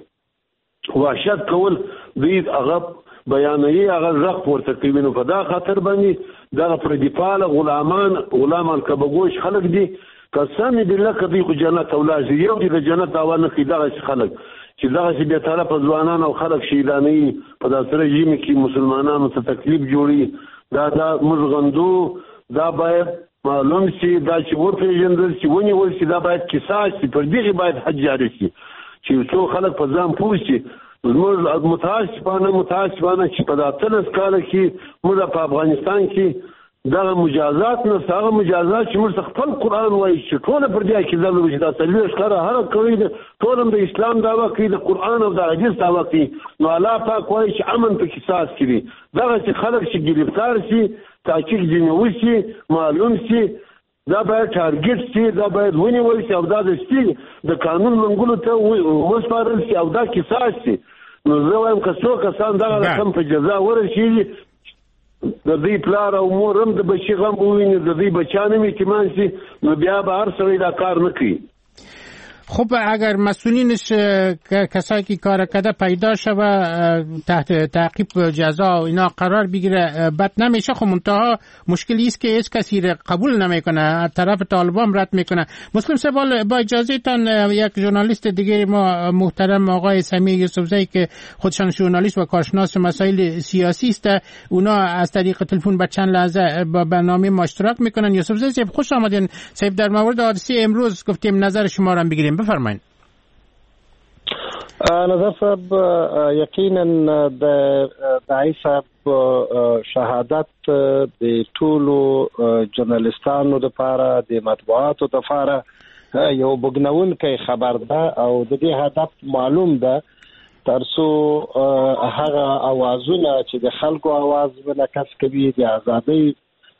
وحشت کول دوی هغه بیانوي هغه ژغ پورته کوي. نو په دا خاطر باندې دغه پردیپال غلامان غلام الکبګوش خلک دي قسم بالله کدی خو جنت اولاد یو دي د جنت اوانه کې دغه خلک چې دغه چې به تعالی په ځوانان او خلک شهیداني په داسره یمه کې مسلمانانو ته تکلیف جوړي دا دا مزغندو دا باید معلوم شي دا چې ورته جندل چې ونی ول چې دا باید قصاص شي پر دغه باید حج جاری شي چې څو خلک په ځان پوه شي. موږ متاسفانه متاسفانه چې په داتلس کال کې موږ په افغانستان کې دغه مجازات نه هغه مجازات چې موږ خپل قرآن وایي چې ټول پر دې کې ځل وجدا تلوي ښکاره هر کوي ټول د اسلام دعوا کوي د قرآن او د حدیث دعوا کوي. نو الله پاک وایي چې امن په قصاص کوي دغه چې خلک چې ګرفتار شي تحقیق جنوي شي معلوم شي دا باید ټارګټ شي دا باید ونیول شي او دا د شي د قانون منګولو ته وسپارل شي او دا قصاص شي. نو زه وایم که څو کسان دغه رقم په جزا ورشي د دې پلار او مور هم د بچی غم وویني د دې بچیان هم اطمینان شي نو بیا به هر سړی دا کار نه کوي. خب اگر مسئولینش کسایی که کار کرده پیدا شوه تحت تعقیب جزا و اینا قرار بگیره بد نمیشه. خب منتها مشکلی است که هیچ کسی را قبول نمیکنه، از طرف طالبان رد میکنه. مسلم سوال با اجازه تان یک ژورنالیست دیگه ما محترم آقای سمیع یوسفزئی که خودشان ژورنالیست و کارشناس مسائل سیاسی است، اونا از طریق تلفن با چند لحظه با برنامه ما اشتراک میکنن. یوسفزئی صاحب خوش آمدین. صاحب در مورد حادثه امروز گفتیم نظر شما را بگیریم، بفرمایید. نظر صاحب یقینا د داعی صاحب شهادت د ټولو ژورنالیستانو لپاره د مطبوعاتو لپاره یو بګنونکی خبر ده او د دې هدف معلوم ده ترڅو هغه اوازونه چې د خلکو आवाज منعکس کوي د ازادۍ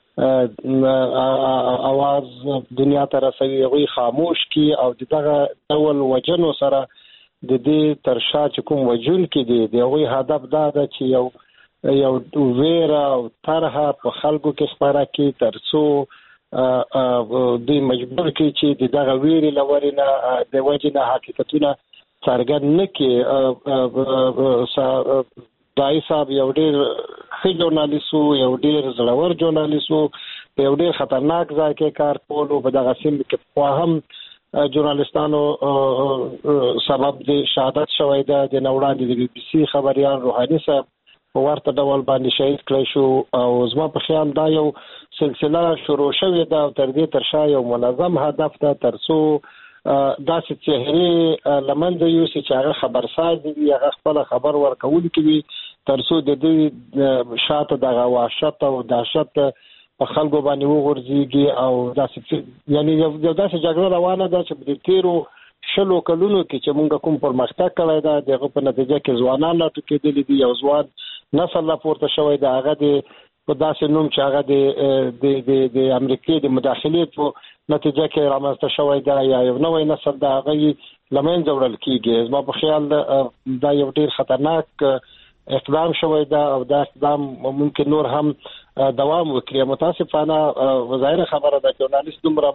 आवाज دنیا ته رسوي هغه خاموش کی او دغه ډول وجنو سره د دې ترشا چې کوم وجون کې دی دغه هدف دا ده چې یو یو ویرا او طرحه په خلکو کې خبره کی ترڅو د مجبور کی چې دغه ویري لورینه د وجنه حقیقتونه څرګند نه کی دای صاحب یو ډیر ښه ژورنالیست وو، یو ډیر زړور ژورنالیست وو، یو ډیر خطرناک ځای کې کار کولو. په دغه سیمه کې خو هم ژورنالیستانو سبب د شهادت شوی ده. د نوړاندې د بي بي سي خبريال روحاني صاحب په ورته ډول باندې شهید کړی شو، او زما په خیال دا یو سلسله شروع شوې ده او تر دې تر شا یو منظم هدف ده ترڅو داسې چهرې لمنځه یوسي چې هغه خبرساز وي، هغه خپل خبر ورکوونکي وي، ترڅو د دې شاته دغه وحشت او دهشت په خلکو باندې وغورځيږي. او داسې یعنی یو داسې جګړه روانه ده چې د تیرو شلو کلونو کې چې موږ کوم پرمختګ کړی ده دغه په نتیجه کې ځوانان راټوکېدلي دي، یو ځوان نسل لا پورته شوی دی، هغه د په داسې نوم چې هغه د د د امریکای د مداخلې په نتیجه کې رامنځته شوی دی، یا یو نوی نسل د هغه لمنځه وړل کیږي. زما په خیال دا یو ډیر خطرناک اقدام شوی دا، او دا اقدام ممکن نور هم دوام وکړي. متاسفانه ظاهر خبره ده ژورنالیست دومره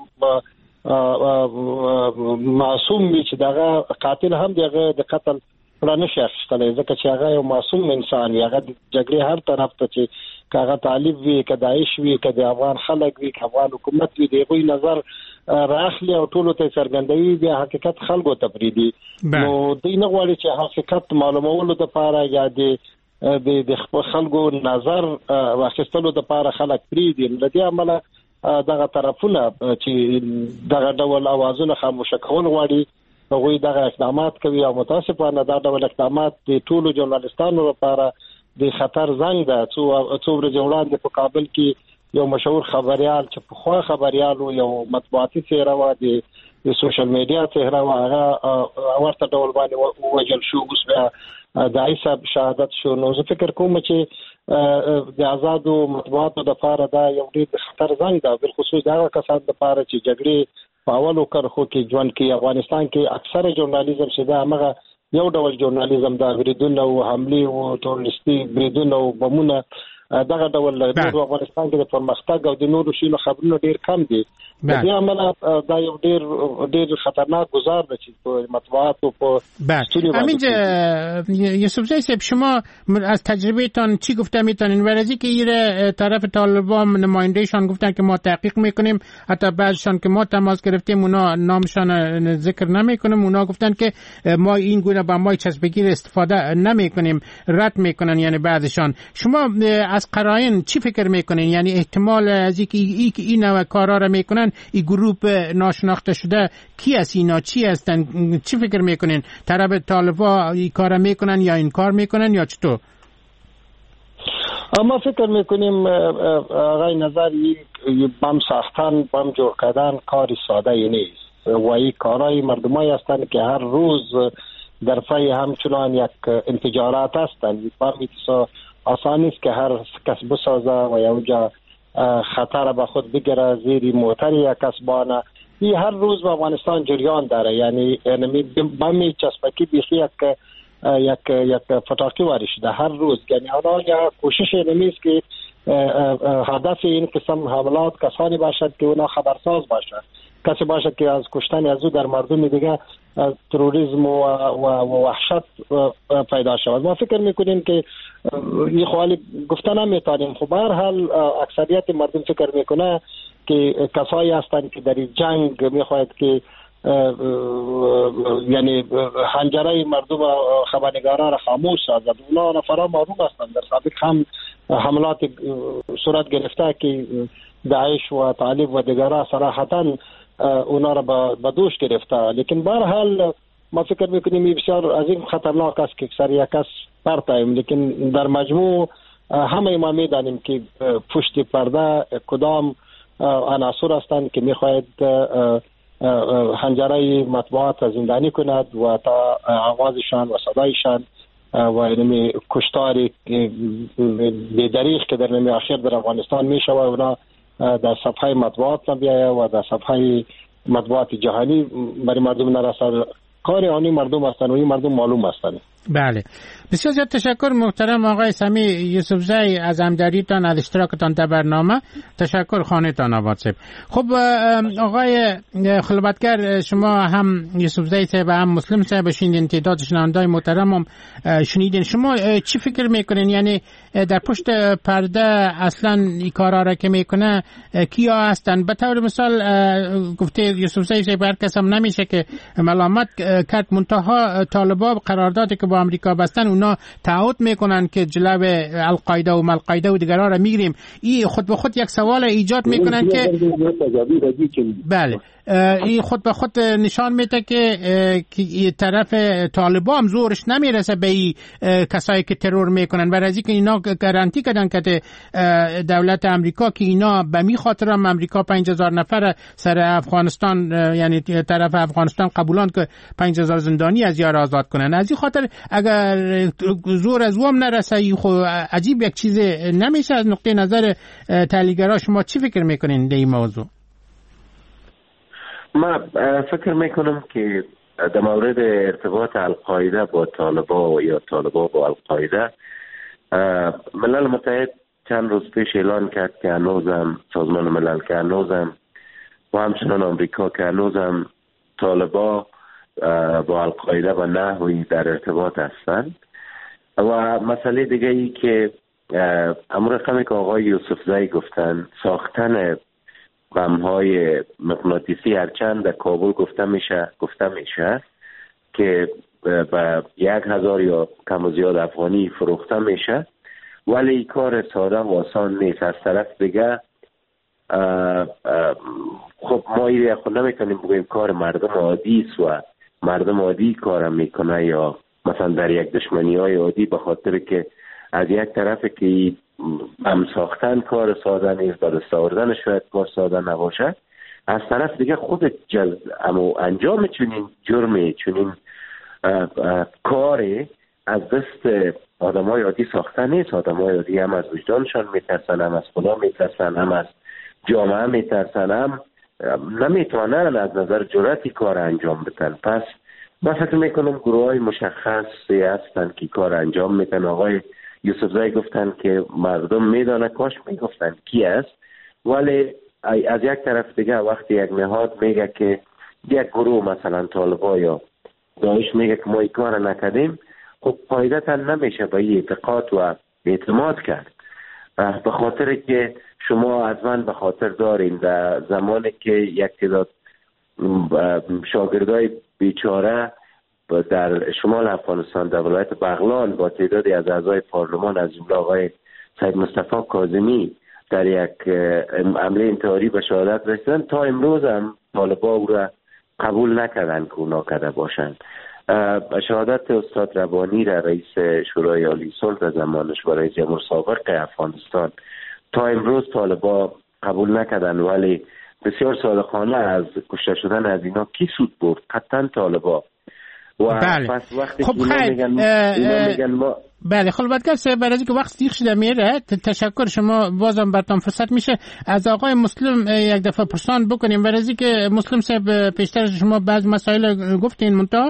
معصوم وي چې دغه قاتل هم دغه د قتل پړه نشي اخیستلی، ځکه چې هغه یو معصوم انسان وي. هغه د جګړې هر طرف ته چې هغه طالب وي، که داعش وي، که د افغان خلک وي، که افغان حکومت وي، د هغوی نظر راخلي او ټولو ته څرګندوي، بیا حقیقت خلکو ته پرېږدي. نو دوی نه غواړي چې حقیقت معلومولو دپاره یا د د د خپل خلکو نظر واخیستلو دپاره خلک پرېږدي. له دې امله دغه طرفونه چې دغه ډول اوازونه خاموشه کول غواړي هغوی دغه اقدامات کوي، او متاسفانه دا ډول اقدامات د ټولو ژورنالیستانو لپاره د خطر زنګ ده. څو څو ورځې وړاندې په کابل کې یو مشهور خبريال چې په خوا خبريال یو مطبوعاتي څهره و، د د سوشل میډیا څهره و، هغه ورته ډول باندې وژل شو، اوس بیا د عیسی شهادت شو. نو زه فکر کوم چې د آزادو مطبوعاتو لپاره دا یو ډېر خطر زنګ ده، بالخصوص هغه کسان لپاره چې جګړې په اولو کرښو کې ژوند کوي. افغانستان کې اکثره ژورنالیزم چې دا هغه یو ډول ژورنالیزم دا بریدونه او حملې او تروریستي بریدونه او بمونه دغه ډول د افغانستان کې د پرمختګ او د نورو شیانو خبرونه ډیر کم دي. د دې عمله دا یو ډیر ډیر خطرناک گذار ده چې په مطبوعات او په همین یوسف زی صاحب شما از تجربهتان چی گفته میتونین؟ ورزی که ایره طرف طالبان نمایندهشان گفتن که ما تحقیق میکنیم، حتی بعضشان که ما تماس گرفتیم اونا نامشان ذکر نمیکنیم، اونا گفتن که ما این گونه با ما چسبگیر استفاده نمیکنیم، رد میکنن. یعنی بعضشان شما از قرائن چی فکر میکنین؟ یعنی احتمال از اینکه ای که این نوع کارا را میکنن این گروه ناشناخته شده کی است، اینا چی هستن؟ چی فکر میکنین؟ طرف طالبا این کارا میکنن یا این کار میکنن یا چطور؟ ما فکر میکنیم آقای نظری بم ساختن، بم جور کردن کاری ساده ای نیست و این کارهای مردمایی هستند که هر روز در پی همچنان یک انفجارات هستند. بم ایتسا آسانی است که هر کس بسازه و یا اونجا خطر به خود بگیره زیر موتر یک کسبانه. این هر روز به افغانستان جریان داره، یعنی یعنی بمی چسبکی بیخی یک یک یک فتاکی واری شده هر روز. یعنی حالا یا کوشش نمیست که هدف این قسم حملات کسانی باشد که اونا خبرساز باشد، کسی باشد که از کشتن از او در مردم دیگه تروریسم و, و, و وحشت پیدا شود. ما فکر میکنیم که این خوالی گفته نمیتانیم. خب هر حال اکثریت مردم فکر میکنه که کسایی هستند که در جنگ میخواهد که یعنی حنجره مردم خبرنگاران را خاموش سازد. اونا نفرا معلوم هستند، در سابق هم حملات صورت گرفته که داعش و طالب و دیگران صراحتاً اونا را به دوش گرفته. لیکن به هر حال ما فکر میکنیم بسیار از این خطرناک است که اکثر یک کس پرتایم. لیکن در مجموع همه ما میدانیم که پشت پرده کدام عناصر هستند که میخواهد حنجره مطبوعات زندانی کند و تا آوازشان و صدایشان و اینمی کشتاری بی‌دریغ که در نمی آخر در افغانستان میشه و اونا در صفحه مطبوعات نبیایه و در صفحه مطبوعات جهانی برای مردم نرسد. کار آنی مردم هستند و این مردم معلوم هستند. بله، بسیار زیاد تشکر محترم آقای سمی یوسفزی از همدلیتان، از اشتراکتان در برنامه. تشکر، خانه‌تان آباد صاحب. خب آقای خلوتگر، شما هم یوسفزی صاحب هم مسلم صاحب شنیدین، تعداد شنونده‌های محترم هم شنیدین. شما چی فکر میکنین؟ یعنی در پشت پرده اصلا این کارا را که میکنه کیا هستن؟ به طور مثال گفته یوسفزی صاحب هر کس هم نمیشه که ملامت کرد، منتها طالبان قراردادی که با امریکا بستن اونا تعهد میکنن که جلو القاعده و مالقاعده و دیگرها را میگیریم. این خود به خود یک سوال ایجاد میکنن که بله، این خود به خود نشان میده که که طرف طالبان هم زورش نمیرسه به این کسایی که ترور میکنن، برای از اینکه اینا گارانتی کردن که دولت امریکا که اینا به می خاطر هم امریکا پنج هزار نفر سر افغانستان، یعنی طرف افغانستان قبولان که پنج هزار زندانی از یار آزاد کنن. از این خاطر اگر زور از وام نرسه خو عجیب یک چیز نمیشه. از نقطه نظر تحلیلگرا شما چی فکر میکنین در این موضوع؟ ما فکر میکنم که در مورد ارتباط القاعده با طالبان یا طالبان با القاعده، ملل متحد چند روز پیش اعلان کرد که هنوزم سازمان ملل که هنوزم و همچنان آمریکا که هنوزم طالبان با القاعده و نحوی در ارتباط هستند. و مسئله دیگه ای که امور رقمی که آقای یوسفزی گفتن، ساختن بم‌های مغناطیسی هرچند در کابل گفته میشه گفته میشه که به یک هزار یا کم و زیاد افغانی فروخته میشه، ولی این کار ساده و آسان نیست. از طرف دیگه خب ما ایره خود نمیتونیم بگویم کار مردم عادی است و مردم عادی کارم میکنه، یا مثلا در یک دشمنی های عادی، به خاطر که از یک طرف که هم ساختن کار ساده نیست و دستاوردن شاید کار ساده نباشه، از طرف دیگه خود جز... امو انجام چنین جرمی چنین کاری از دست آدم های عادی ساخته نیست. آدم های عادی هم از وجدانشان میترسن، هم از خدا میترسن، هم از جامعه میترسن، هم نمیتوانن از نظر جرأتی کار انجام بدن. پس من فکر میکنم گروه های مشخصی هستن که کار انجام میدن. آقای یوسفزی گفتن که مردم میدانه، کاش میگفتن کی است، ولی از یک طرف دیگه وقتی یک نهاد میگه که یک گروه مثلا طالبان یا داعش میگه که ما این کار نکردیم، خب قاعدتا نمیشه به این اعتقاد و اعتماد کرد. به خاطر که شما از من به خاطر دارین در زمانی که یک تعداد شاگردای بیچاره در شمال افغانستان در ولایت بغلان با تعدادی از اعضای پارلمان از جمله آقای سید مصطفی کاظمی در یک حمله انتحاری به شهادت رسیدن، تا امروز هم طالبان او را قبول نکردن که اونا کرده باشند. شهادت استاد ربانی را رئیس شورای عالی صلح در زمانش و رئیس جمهور سابق افغانستان تا امروز طالبان قبول نکردن، ولی بسیار صادقانه از کشته شدن از اینا کی سود برد؟ قطعا طالبان. و بله. پس وقتی خب اینا میگن اینا میگن ما بله خلوتگر صاحب، برای اینکه وقت دیخ شده میره، تشکر شما، بازم براتون فرصت میشه از آقای مسلم یک دفعه پرسان بکنیم، برای اینکه مسلم صاحب پیشتر شما بعض مسائل گفتین، منتها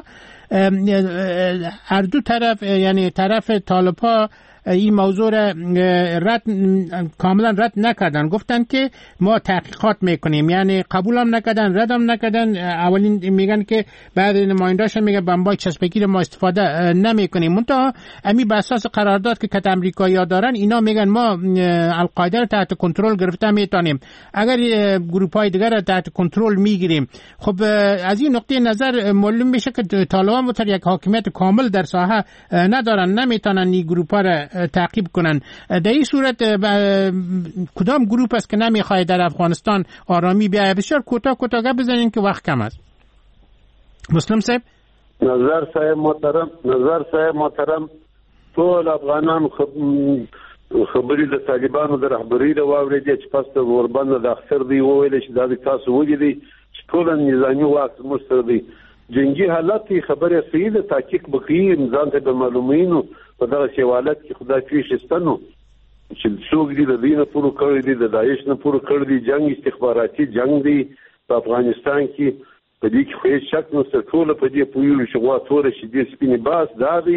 هر دو طرف، یعنی طرف طالب‌ها این موضوع را رد کاملا رد نکردن، گفتن که ما تحقیقات میکنیم، یعنی قبول هم نکردن، رد هم نکردن. اولین میگن که بعد نماینده‌اش میگه بمبای چسبگیر ما استفاده نمیکنیم، منتها امی به اساس قرارداد که کت امریکایی‌ها دارن اینا میگن ما القاعده رو تحت کنترل گرفته میتونیم، اگر گروه‌های دیگر رو تحت کنترل میگیریم. خب از این نقطه نظر معلوم میشه که طالبان متر یک حاکمیت کامل در ساحه ندارن، نمیتونن این گروه‌ها را تعقیب کنن. در این صورت کدام گروه است که نمیخواد در افغانستان آرامی بیاید؟ بسیار کوتاه کوتاه بزنین که وقت کم است. مسلم صاحب. نظر صاحب محترم نظر صاحب محترم ټول افغانان خبرې د طالبانو د رهبرۍ د واورېدې چې پس د وربند د اختر دی وویل چې دا تاسو وګورئ چې ټول نظامي واک زموږ سره دی. جنگي حالت خبره صحیح ده، تحقیق وکړي، ځان ته به معلومینو په دغه حالت کې خدای پیښستنو چې څوک دي د دینه پورو کړی دي، د داعش نه پورو کړی دي، جنگ استخباراتي جنگ دی په افغانستان کې. په دې کې هیڅ شک نشته، ټول په دې پوهیږي چې غوا تور شي د سپینې باس دا دی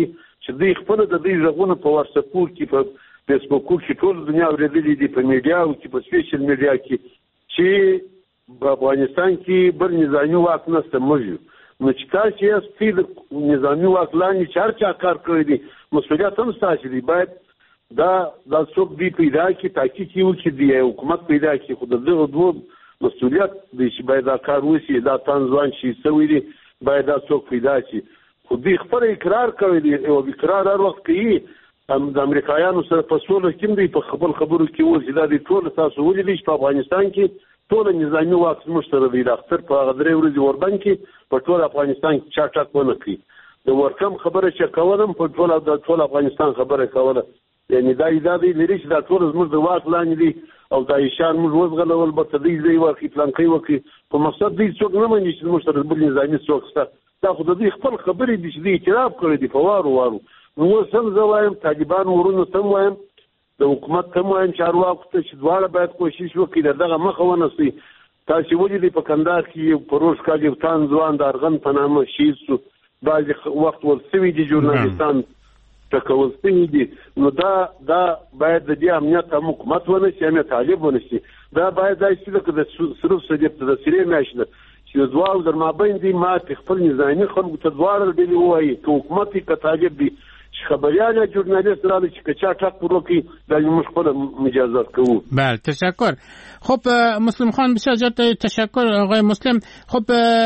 چې دوی خپل د دې ژغونه په واتساپ کې په فیسبوک کې ټول دنیا ورېدلې دي، په میډیا او کې په سوشل میډیا کې چې په افغانستان کې بل نظامي واک نشته. موږ نو چې تاسو یې سپید نظامي واک لاندې چار چا کار کړی دي، مسؤلیت هم تاسو دی. باید دا دا څوک دی پیدا کی تحقیق وکړي، دی حکومت پیدا کړي. خو دغه دوه مسؤلیت دی چې باید دا کار وشي، دا تنظیم شي سوي دي، باید دا څوک پیدا شي. خو دوی خپل اقرار کوي دي او اقرار هر وخت کوي هم د امریکایانو سره په سوله کې دی، په خپل خبرو کې وایي دا دی ټول تاسو ولې چې په افغانستان کې ټول نظامي واک زموږ سره دی. د اختر په هغه درې ورځې اوربند کې په ټول افغانستان کې چا ټاک ونه کړي. د ورکم خبره چې کولم په ټول د ټول افغانستان خبره کوله، یعنی دا دا دی لري چې دا ټول زموږ د واک لاندې دي او دا ایشان موږ وزغلول به ته دې ځای ورکړي پلانکۍ وکړي. په مقصد دې څوک نه مني چې زموږ سره بل نظامي څوک شته. دا خو د دې خپل خبرې دي چې دې اعتراف کړی دي په وارو وارو. نو اوس هم زه وایم طالبان ورونو ته هم وایم، د حکومت ته هم وایم چارواکو ته چې دواړه باید کوشش وکړي د دغه مخه ونیسي. تاسې ولیدئ په کندهار کې په روز کال یو تن ځوان د ارغن په نامه شهید شو، بعضې وخت ول سوي دي ژورنالستان ټکول سوي دي. نو دا دا باید د دې امنیت هم حکومت ونیسي، هم یې طالب ونیسي. دا باید داسې لکه د صرف صدیق ته د سرې میاشت ده چې د دواړو در مابین دي ماتې خپل نظامي خلکو ته دواړه ډلې ووایي، که حکومت وي که طالب دي، چې خبریال یا ژورنالیست راغلی چې که چا ټک پر وکړي دا موږ خپله مجازات کوو. بله تشکر. خب مسلم خان بسیار زیاد تشکر آقای مسلم. خب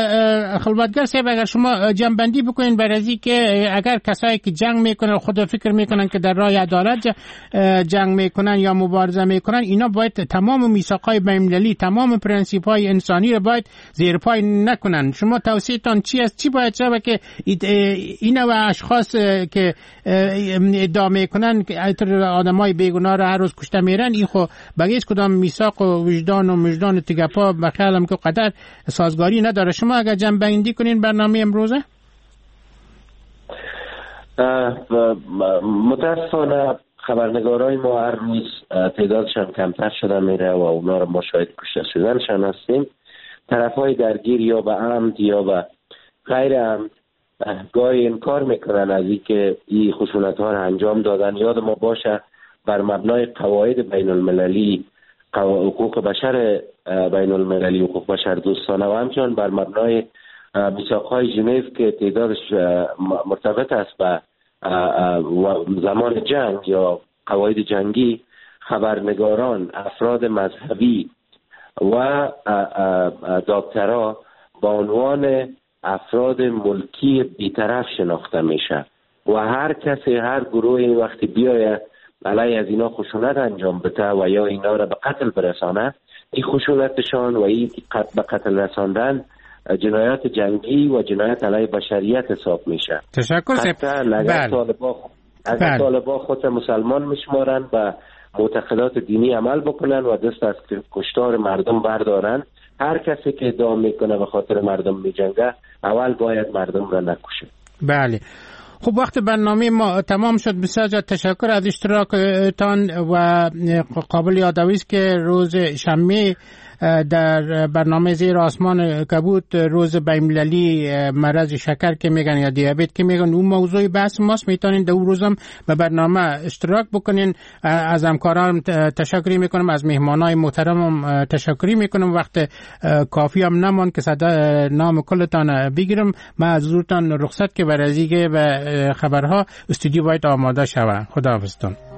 خلوتگر صاحب اگر شما جنبندی بکنین بر ازی که اگر کسایی که جنگ میکنن خود فکر میکنن که در راه عدالت جنگ میکنن یا مبارزه میکنن، اینا باید تمام میثاقهای بین‌المللی، تمام پرنسیپ‌های انسانی رو باید زیر پای نکنن. شما توصیه‌تان چی است؟ چی باید شه که اینا و اشخاص که ادعا میکنن که آدمای بیگناه رو هر روز کشته میرن، این خو بگه هیچ کدام میثاق و وجدان و وجدان تگپا بخیالم که قدر سازگاری نداره. شما اگر جنبندی کنین برنامه امروزه؟ متاسفانه خبرنگارای ما هر روز تعدادشان کمتر شده میره و اونا رو ما شاید کشته شدنشان هستیم. طرفای درگیر یا به عمد یا به غیر عمد گاهی انکار میکنن از این که این خشونت ها رو انجام دادن. یاد ما باشه بر مبنای قواعد بین المللی، حقوق بشر بین المللی، حقوق بشر دوستانه و همچنان بر مبنای میثاق‌های ژنو که تعدادش مرتبط است به زمان جنگ یا قواعد جنگی، خبرنگاران، افراد مذهبی و دکترها با عنوان افراد ملکی بی‌طرف شناخته میشه و هر کسی، هر گروهی وقتی بیاید علیه از اینا خشونت انجام بده و یا اینا را به قتل برسانه، این خشونتشان و این به قتل رساندن جنایات جنگی و جنایت علیه بشریت حساب میشه. تشکر حتی اگر طالبان اگر طالبان خود مسلمان میشمارن و معتقدات دینی عمل بکنن و دست از کشتار مردم بردارن، هر کسی که ادعا میکنه به خاطر مردم میجنگه اول باید مردم را نکشه. بله. خب وقت برنامه ما تمام شد. بسیار تشکر از اشتراکتان و قابل یادآوری است که روز شنبه در برنامه زیر آسمان کبوت، روز بین‌المللی مرض شکر که میگن یا دیابت که میگن، اون موضوع بحث ماست. میتونین در اون روزم به برنامه اشتراک بکنین. از همکاران تشکری میکنم، از مهمانای محترمم تشکری میکنم. وقت کافی هم نمان که صدا نام کلتان بگیرم. من از حضورتان رخصت که برای ازیگه و خبرها استودیو باید آماده شود. خداحافظتون.